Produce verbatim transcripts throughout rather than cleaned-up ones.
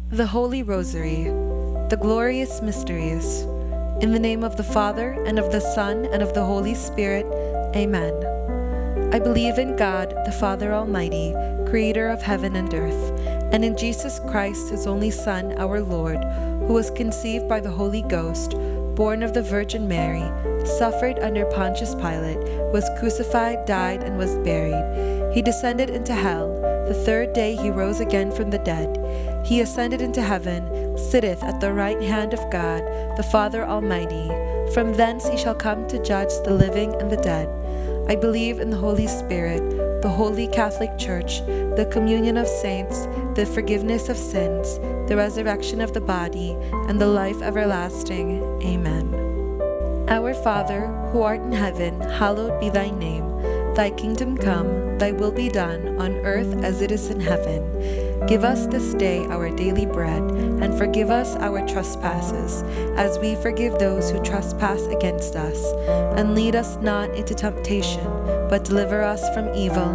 The Holy Rosary, the glorious mysteries. In the name of the Father, and of the Son, and of the Holy Spirit. Amen. I believe in God, the Father Almighty, creator of heaven and earth, and in Jesus Christ, his only Son, our Lord, who was conceived by the Holy Ghost, born of the Virgin Mary, suffered under Pontius Pilate, was crucified, died, and was buried. He descended into hell. The third day he rose again from the dead. He ascended into heaven, sitteth at the right hand of God, the Father Almighty. From thence he shall come to judge the living and the dead. I believe in the Holy Spirit, the Holy Catholic Church, the communion of saints, the forgiveness of sins, the resurrection of the body, and the life everlasting. Amen. Our Father, who art in heaven, hallowed be thy name. Thy kingdom come, thy will be done, on earth as it is in heaven. Give us this day our daily bread, and forgive us our trespasses, as we forgive those who trespass against us. And lead us not into temptation, but deliver us from evil.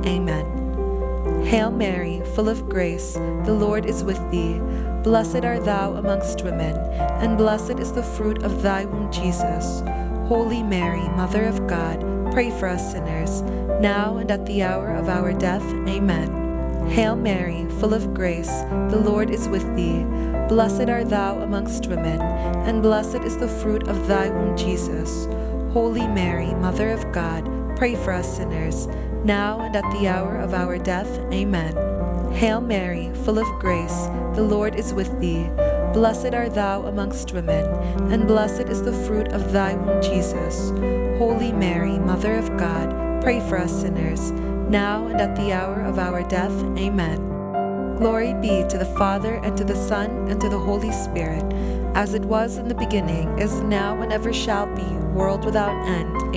Amen. Hail Mary, full of grace, the Lord is with thee. Blessed art thou amongst women, and blessed is the fruit of thy womb, Jesus. Holy Mary, Mother of God, pray for us sinners, now and at the hour of our death. Amen. Hail Mary, full of grace, the Lord is with thee. Blessed art thou amongst women, and blessed is the fruit of thy womb, Jesus. Holy Mary, Mother of God, pray for us sinners, now and at the hour of our death. Amen. Hail Mary, full of grace, the Lord is with thee. Blessed art thou amongst women, and blessed is the fruit of thy womb, Jesus. Holy Mary, Mother of God, pray for us sinners, now and at the hour of our death. Amen. Glory be to the Father, and to the Son, and to the Holy Spirit, as it was in the beginning, is now, and ever shall be, world without end.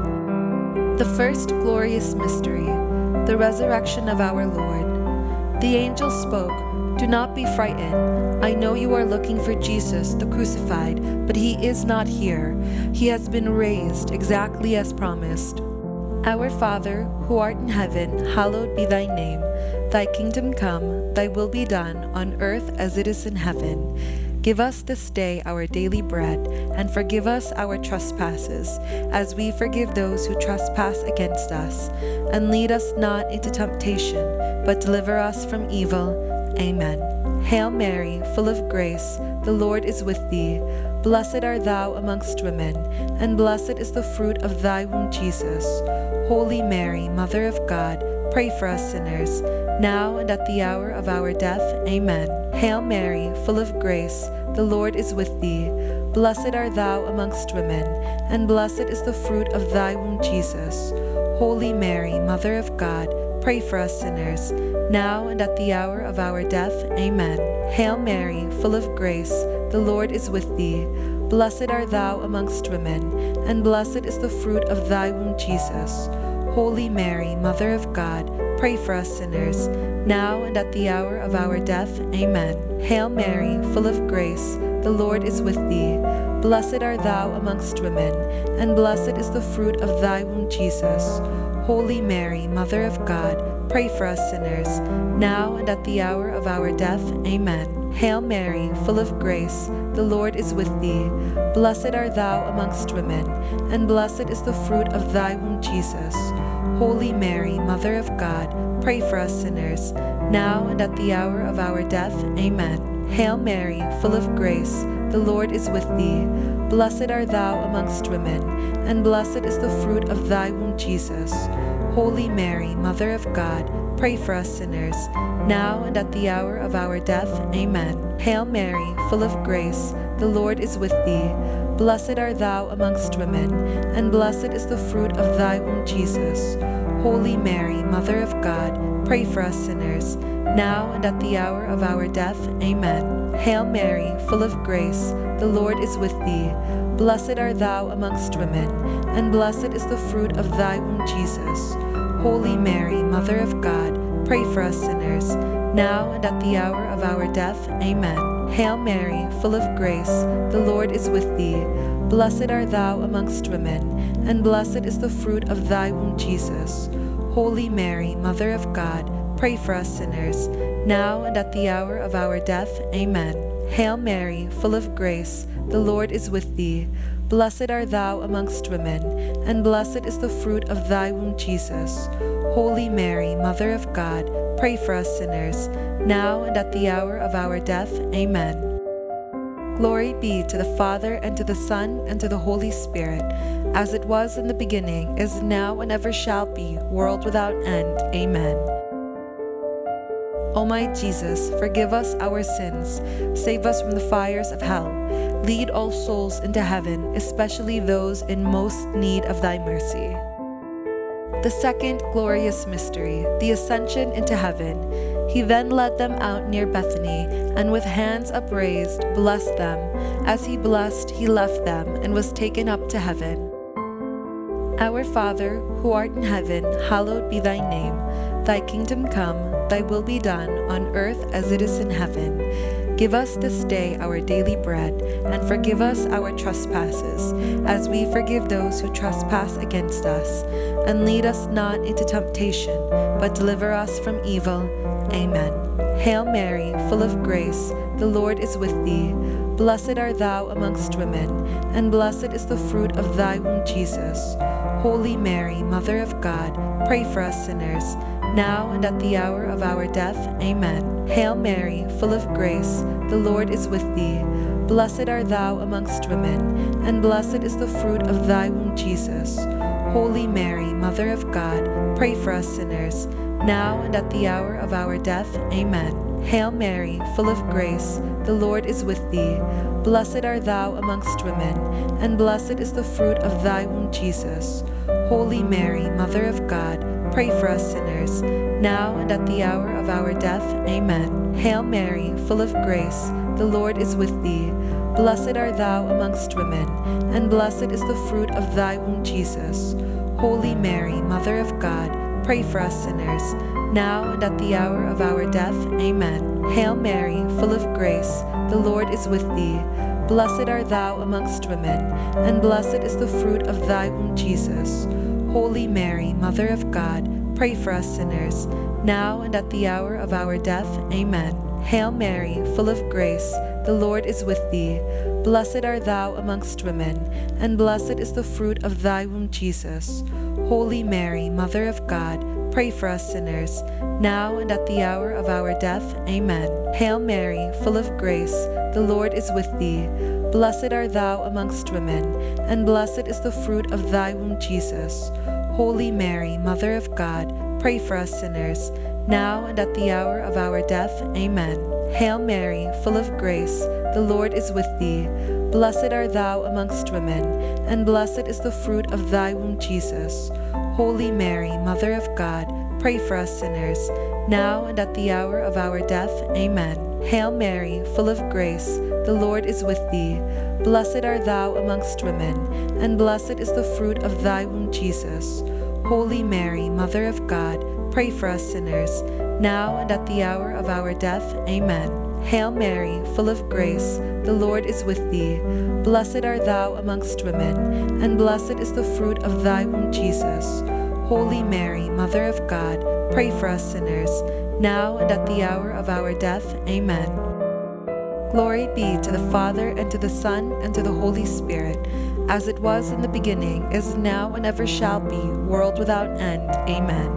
Amen. The first glorious mystery, the resurrection of our Lord. The angel spoke, "Do not be frightened. I know you are looking for Jesus, the crucified, but he is not here. He has been raised, exactly as promised. Our Father, who art in heaven, hallowed be thy name. Thy kingdom come, thy will be done, on earth as it is in heaven. Give us this day our daily bread, and forgive us our trespasses, as we forgive those who trespass against us. And lead us not into temptation, but deliver us from evil. Amen. Hail Mary, full of grace, the Lord is with thee. Blessed art thou amongst women, and blessed is the fruit of thy womb, Jesus. Holy Mary, Mother of God, pray for us sinners, now and at the hour of our death. Amen. Hail Mary, full of grace, the Lord is with thee. Blessed art thou amongst women, and blessed is the fruit of thy womb, Jesus. Holy Mary, Mother of God, pray for us sinners, now and at the hour of our death. Amen. Hail Mary, full of grace, the Lord is with thee. Blessed art thou amongst women, and blessed is the fruit of thy womb, Jesus. Holy Mary, Mother of God, pray for us sinners, now and at the hour of our death. Amen. Hail Mary, full of grace, the Lord is with thee. Blessed art thou amongst women, and blessed is the fruit of thy womb, Jesus. Holy Mary, Mother of God, pray for us sinners, now and at the hour of our death. Amen. Hail Mary, full of grace, the Lord is with thee. Blessed art thou amongst women, and blessed is the fruit of thy womb, Jesus. Holy Mary, Mother of God, pray for us sinners, now and at the hour of our death. Amen. Hail Mary, full of grace, the Lord is with thee. Blessed art thou amongst women, and blessed is the fruit of thy womb, Jesus. Holy Mary, Mother of God, pray for us sinners, now and at the hour of our death. Amen. Hail Mary, full of grace, the Lord is with thee. Blessed art thou amongst women, and blessed is the fruit of thy womb, Jesus. Holy Mary, Mother of God, pray for us sinners, now and at the hour of our death. Amen. Hail Mary, full of grace, the Lord is with thee. Blessed art thou amongst women, and blessed is the fruit of thy womb, Jesus. Holy Mary, Mother of God, pray for us sinners, now and at the hour of our death. Amen. Hail Mary, full of grace, the Lord is with thee. Blessed art thou amongst women, and blessed is the fruit of thy womb, Jesus. Holy Mary, Mother of God, pray for us sinners, now and at the hour of our death. Amen. Hail Mary, full of grace, the Lord is with thee. Blessed art thou amongst women, and blessed is the fruit of thy womb, Jesus. Holy Mary, Mother of God, pray for us sinners, now and at the hour of our death. Amen. Glory be to the Father, and to the Son, and to the Holy Spirit, as it was in the beginning, is now, and ever shall be, world without end. Amen. O my Jesus, forgive us our sins, save us from the fires of hell, lead all souls into heaven, especially those in most need of thy mercy. The second glorious mystery, the Ascension into heaven. He then led them out near Bethany, and with hands upraised blessed them. As he blessed, he left them, and was taken up to heaven. Our Father, who art in heaven, hallowed be thy name. Thy kingdom come, thy will be done, on earth as it is in heaven. Give us this day our daily bread, and forgive us our trespasses, as we forgive those who trespass against us. And lead us not into temptation, but deliver us from evil. Amen. Hail Mary, full of grace, the Lord is with thee. Blessed art thou amongst women, and blessed is the fruit of thy womb, Jesus. Holy Mary, Mother of God, pray for us sinners, now and at the hour of our death. Amen. Hail Mary, full of grace, the Lord is with thee. Blessed art thou amongst women, and blessed is the fruit of thy womb, Jesus. Holy Mary, Mother of God, pray for us sinners, now and at the hour of our death. Amen. Hail Mary, full of grace, the Lord is with thee. Blessed art thou amongst women, and blessed is the fruit of thy womb, Jesus. Holy Mary, Mother of God, pray for us sinners, now and at the hour of our death. Amen. Hail Mary, full of grace, the Lord is with thee. Blessed art thou amongst women, and blessed is the fruit of thy womb, Jesus. Holy Mary, Mother of God, pray for us sinners, now and at the hour of our death. Amen. Hail Mary, full of grace, the Lord is with thee. Blessed art thou amongst women, and blessed is the fruit of thy womb, Jesus. Holy Mary, Mother of God, pray for us sinners, now and at the hour of our death. Amen. Hail Mary, full of grace, the Lord is with thee. Blessed art thou amongst women, and blessed is the fruit of thy womb, Jesus. Holy Mary, Mother of God, pray for us sinners, now and at the hour of our death. Amen. Hail Mary, full of grace, the Lord is with thee. Blessed art thou amongst women, and blessed is the fruit of thy womb, Jesus. Holy Mary, Mother of God, pray for us sinners, now and at the hour of our death. Amen. Hail Mary, full of grace, the Lord is with thee. Blessed art thou amongst women, and blessed is the fruit of thy womb, Jesus. Holy Mary, Mother of God, pray for us sinners, now and at the hour of our death. Amen. Hail Mary, full of grace, the Lord is with thee. Blessed art thou amongst women, and blessed is the fruit of thy womb, Jesus. Holy Mary, Mother of God, pray for us sinners, now and at the hour of our death. Amen. Hail Mary, full of grace, the Lord is with thee. Blessed art thou amongst women, and blessed is the fruit of thy womb, Jesus. Holy Mary, Mother of God, pray for us sinners, now and at the hour of our death. Amen. Glory be to the Father, and to the Son, and to the Holy Spirit, as it was in the beginning, is now, and ever shall be, world without end. Amen.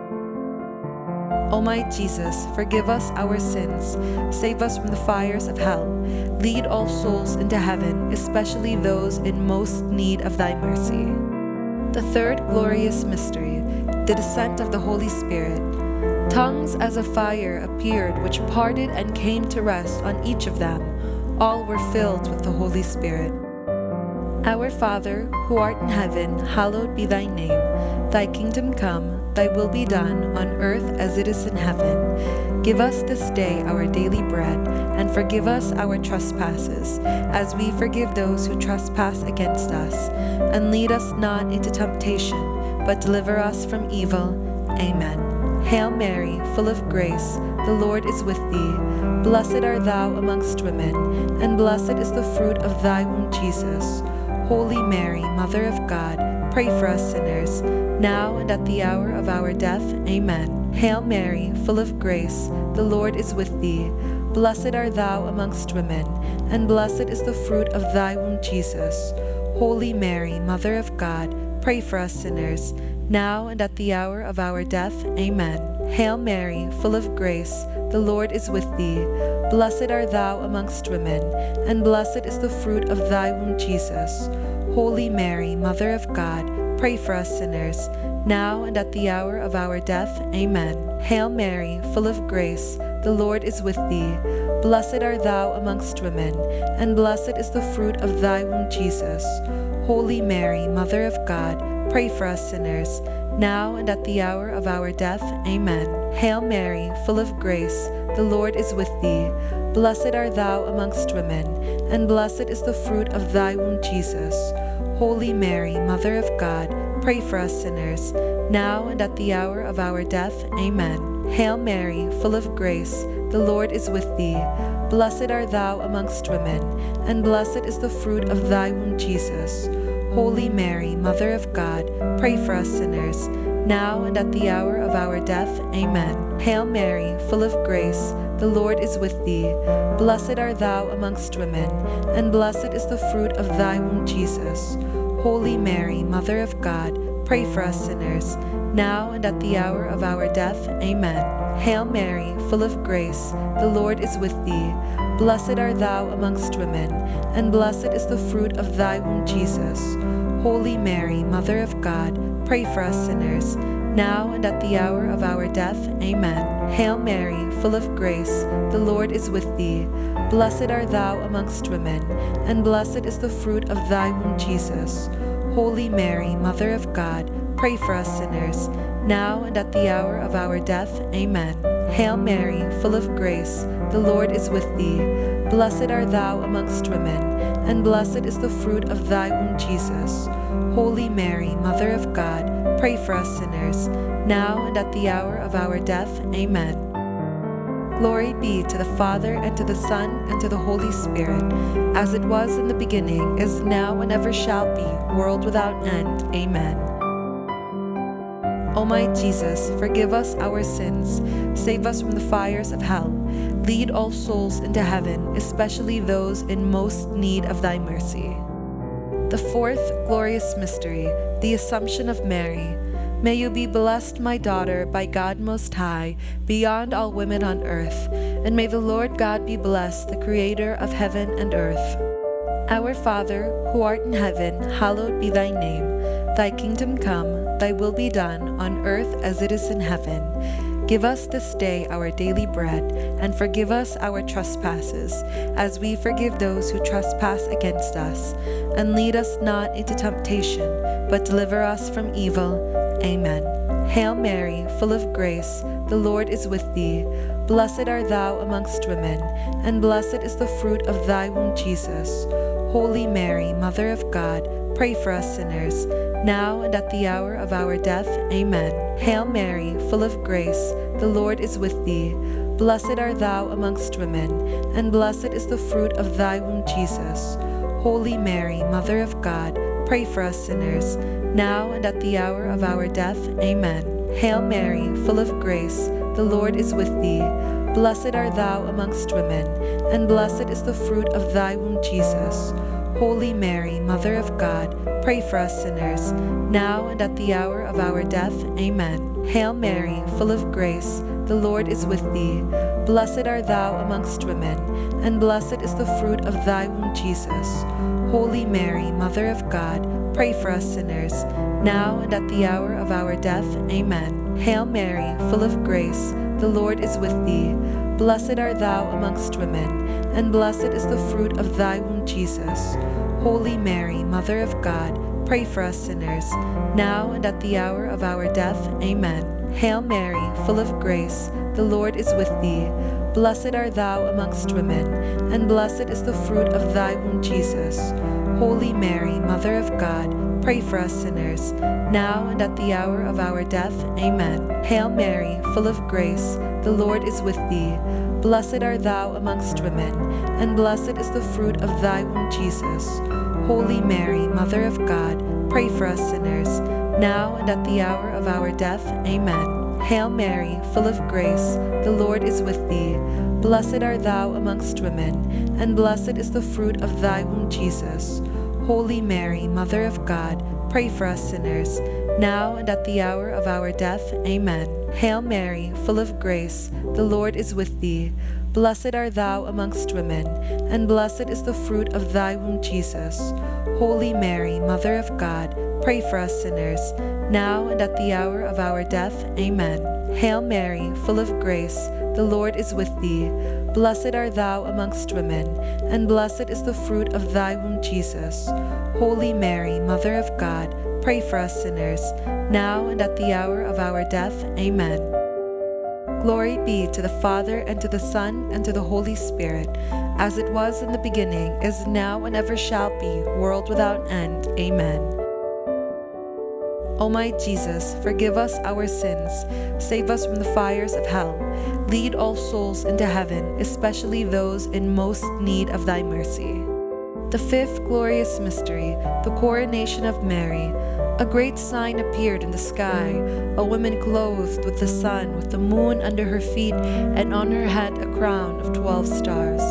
O my Jesus, forgive us our sins, save us from the fires of hell, lead all souls into heaven, especially those in most need of thy mercy. The third glorious mystery, the descent of the Holy Spirit. Tongues as of fire appeared, which parted and came to rest on each of them. All were filled with the Holy Spirit. Our Father, who art in heaven, hallowed be thy name. Thy kingdom come, thy will be done, on earth as it is in heaven. Give us this day our daily bread, and forgive us our trespasses, as we forgive those who trespass against us. And lead us not into temptation, but deliver us from evil. Amen. Hail Mary, full of grace, the Lord is with thee. Blessed art thou amongst women, and blessed is the fruit of thy womb, Jesus. Holy Mary, Mother of God, pray for us sinners, now and at the hour of our death. Amen. Hail Mary, full of grace, the Lord is with thee. Blessed art thou amongst women, and blessed is the fruit of thy womb, Jesus. Holy Mary, Mother of God, pray for us sinners, now and at the hour of our death. Amen. Hail Mary, full of grace, the Lord is with thee. Blessed art thou amongst women, and blessed is the fruit of thy womb, Jesus. Holy Mary, Mother of God, pray for us sinners, now and at the hour of our death. Amen. Hail Mary, full of grace, the Lord is with thee. Blessed art thou amongst women, and blessed is the fruit of thy womb, Jesus. Holy Mary, Mother of God, pray for us sinners, now and at the hour of our death. Amen. Hail Mary, full of grace, the Lord is with thee. Blessed art thou amongst women, and blessed is the fruit of thy womb, Jesus. Holy Mary, Mother of God, pray for us sinners, now and at the hour of our death. Amen. Hail Mary, full of grace, the Lord is with thee. Blessed art thou amongst women, and blessed is the fruit of thy womb, Jesus. Holy Mary, Mother of God, pray for us sinners, now and at the hour of our death. Amen. Hail Mary, full of grace, the Lord is with thee. Blessed art thou amongst women, and blessed is the fruit of thy womb, Jesus. Holy Mary, Mother of God, pray for us sinners, now and at the hour of our death. Amen. Hail Mary, full of grace, the Lord is with thee. Blessed art thou amongst women, and blessed is the fruit of thy womb, Jesus. Holy Mary, Mother of God, pray for us sinners, now and at the hour of our death. Amen. Hail Mary, full of grace, the Lord is with thee. Blessed art thou amongst women, and blessed is the fruit of thy womb, Jesus. Holy Mary, Mother of God, pray for us sinners, now and at the hour of our death. Amen. Hail Mary, full of grace, the Lord is with thee. Blessed art thou amongst women, and blessed is the fruit of thy womb, Jesus. Holy Mary, Mother of God, pray for us sinners, now and at the hour of our death. Amen. Glory be to the Father, and to the Son, and to the Holy Spirit, as it was in the beginning, is now, and ever shall be, world without end. Amen. O my Jesus, forgive us our sins, save us from the fires of hell, lead all souls into heaven, especially those in most need of thy mercy. The fourth glorious mystery, the Assumption of Mary. May you be blessed, my daughter, by God Most High, beyond all women on earth, and may the Lord God be blessed, the Creator of heaven and earth. Our Father, who art in heaven, hallowed be thy name. Thy kingdom come, thy will be done, on earth as it is in heaven. Give us this day our daily bread, and forgive us our trespasses, as we forgive those who trespass against us. And lead us not into temptation, but deliver us from evil. Amen. Hail Mary, full of grace, the Lord is with thee. Blessed art thou amongst women, and blessed is the fruit of thy womb, Jesus. Holy Mary, Mother of God, pray for us sinners, now and at the hour of our death. Amen. Hail Mary, full of grace, the Lord is with thee. Blessed art thou amongst women, and blessed is the fruit of thy womb, Jesus. Holy Mary, Mother of God, pray for us sinners, now and at the hour of our death. Amen. Hail Mary, full of grace, the Lord is with thee. Blessed art thou amongst women, and blessed is the fruit of thy womb, Jesus. Holy Mary, Mother of God, pray for us sinners, now and at the hour of our death. Amen. Hail Mary, full of grace, the Lord is with thee. Blessed art thou amongst women, and blessed is the fruit of thy womb, Jesus. Holy Mary, Mother of God, pray for us sinners, now and at the hour of our death. Amen. Hail Mary, full of grace, the Lord is with thee. Blessed art thou amongst women, and blessed is the fruit of thy womb, Jesus. Holy Mary, Mother of God, pray for us sinners, now and at the hour of our death. Amen. Hail Mary, full of grace, the Lord is with thee. Blessed art thou amongst women, and blessed is the fruit of thy womb, Jesus. Holy Mary, Mother of God, pray for us sinners, now and at the hour of our death. Amen. Hail Mary, full of grace, the Lord is with thee. Blessed art thou amongst women, and blessed is the fruit of thy womb, Jesus. Holy Mary, Mother of God, pray for us sinners, now and at the hour of our death. Amen. Hail Mary, full of grace, the Lord is with thee. Blessed art thou amongst women, and blessed is the fruit of thy womb, Jesus. Holy Mary, Mother of God, pray for us sinners, now and at the hour of our death. Amen. Hail Mary, full of grace, the Lord is with thee. Blessed art thou amongst women, and blessed is the fruit of thy womb, Jesus. Holy Mary, Mother of God, pray for us sinners, now and at the hour of our death. Amen. Hail Mary, full of grace, the Lord is with thee. Blessed art thou amongst women, and blessed is the fruit of thy womb, Jesus. Holy Mary, Mother of God, pray for us sinners, now and at the hour of our death. Amen. Glory be to the Father, and to the Son, and to the Holy Spirit, as it was in the beginning, is now, and ever shall be, world without end. Amen. O my Jesus, forgive us our sins, save us from the fires of hell, lead all souls into heaven, especially those in most need of thy mercy. The fifth glorious mystery, the coronation of Mary. A great sign appeared in the sky, a woman clothed with the sun, with the moon under her feet, and on her head a crown of twelve stars.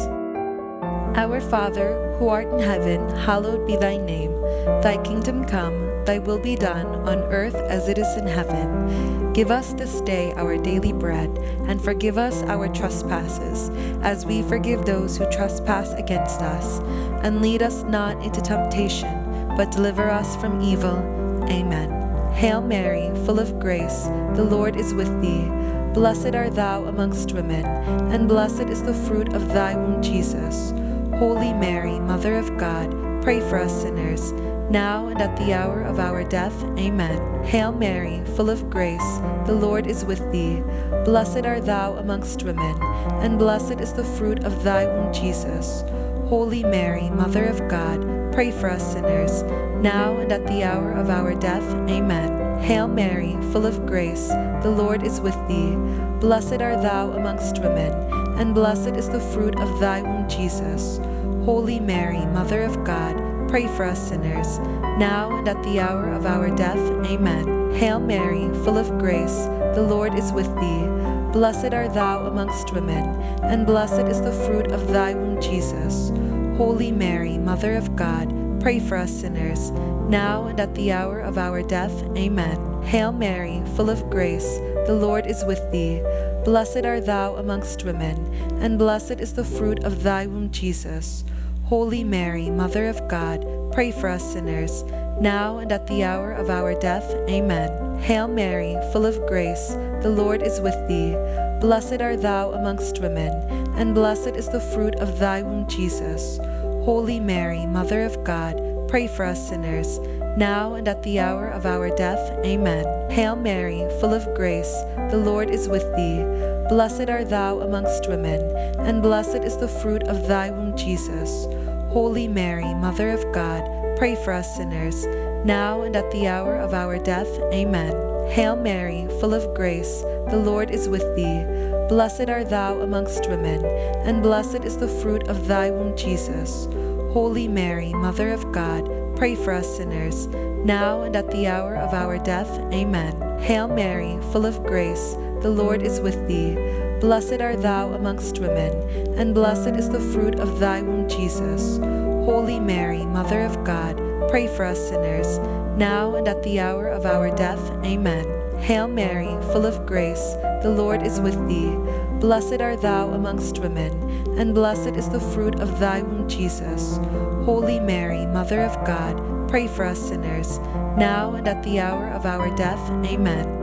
Our Father, who art in heaven, hallowed be thy name. Thy kingdom come, thy will be done, on earth as it is in heaven. Give us this day our daily bread, and forgive us our trespasses, as we forgive those who trespass against us. And lead us not into temptation, but deliver us from evil. Amen. Hail Mary, full of grace, the Lord is with thee. Blessed art thou amongst women, and blessed is the fruit of thy womb, Jesus. Holy Mary, Mother of God, pray for us sinners, now and at the hour of our death. Amen. Hail Mary, full of grace, the Lord is with thee. Blessed art thou amongst women, and blessed is the fruit of thy womb, Jesus. Holy Mary, Mother of God, pray for us sinners, now and at the hour of our death. Amen. Hail Mary, full of grace, the Lord is with thee. Blessed art thou amongst women, and blessed is the fruit of thy womb, Jesus. Holy Mary, Mother of God, pray for us sinners, now and at the hour of our death. Amen. Hail Mary, full of grace, the Lord is with thee. Blessed art thou amongst women, and blessed is the fruit of thy womb, Jesus. Holy Mary, Mother of God, pray for us sinners, now and at the hour of our death. Amen. Hail Mary, full of grace, the Lord is with thee. Blessed art thou amongst women, and blessed is the fruit of thy womb, Jesus. Holy Mary, Mother of God, pray for us sinners, now and at the hour of our death. Amen. Hail Mary, full of grace, the Lord is with thee. Blessed art thou amongst women, and blessed is the fruit of thy womb, Jesus. Holy Mary, Mother of God, pray for us sinners, now and at the hour of our death. Amen. Hail Mary, full of grace, the Lord is with thee. Blessed art thou amongst women, and blessed is the fruit of thy womb, Jesus. Holy Mary, Mother of God, pray for us sinners, now and at the hour of our death. Amen. Hail Mary, full of grace, the Lord is with thee. Blessed art thou amongst women, and blessed is the fruit of thy womb, Jesus. Holy Mary, Mother of God, pray for us sinners, now and at the hour of our death. Amen. Hail Mary, full of grace, the Lord is with thee. Blessed art thou amongst women, and blessed is the fruit of thy womb, Jesus. Holy Mary, Mother of God, pray for us sinners, now and at the hour of our death. Amen. Hail Mary, full of grace, the Lord is with thee. Blessed art thou amongst women, and blessed is the fruit of thy womb, Jesus. Holy Mary, Mother of God, pray for us sinners, now and at the hour of our death. Amen.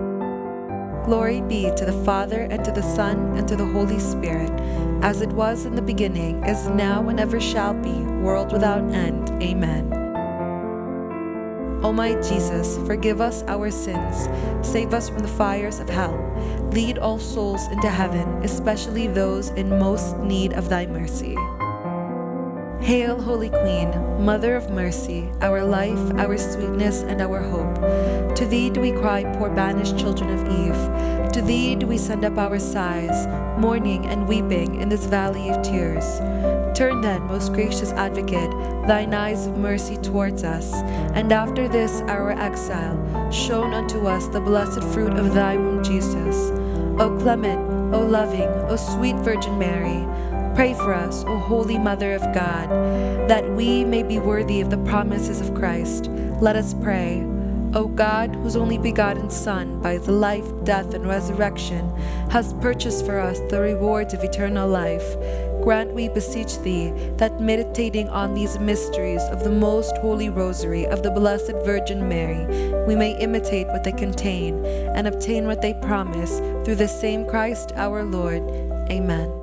Glory be to the Father, and to the Son, and to the Holy Spirit, as it was in the beginning, is now, and ever shall be, world without end. Amen. O my Jesus, forgive us our sins, save us from the fires of hell, lead all souls into heaven, especially those in most need of thy mercy. Hail, Holy Queen, Mother of Mercy, our life, our sweetness, and our hope. To thee do we cry, poor banished children of Eve. To thee do we send up our sighs, mourning and weeping in this valley of tears. Turn then, most gracious Advocate, thine eyes of mercy towards us, and after this our exile, shown unto us the blessed fruit of thy womb, Jesus. O clement, O loving, O sweet Virgin Mary, pray for us, O Holy Mother of God, that we may be worthy of the promises of Christ. Let us pray. O God, whose only begotten Son, by his life, death, and resurrection, has purchased for us the rewards of eternal life, grant, we beseech thee, that meditating on these mysteries of the most holy Rosary of the Blessed Virgin Mary, we may imitate what they contain and obtain what they promise, through the same Christ our Lord. Amen.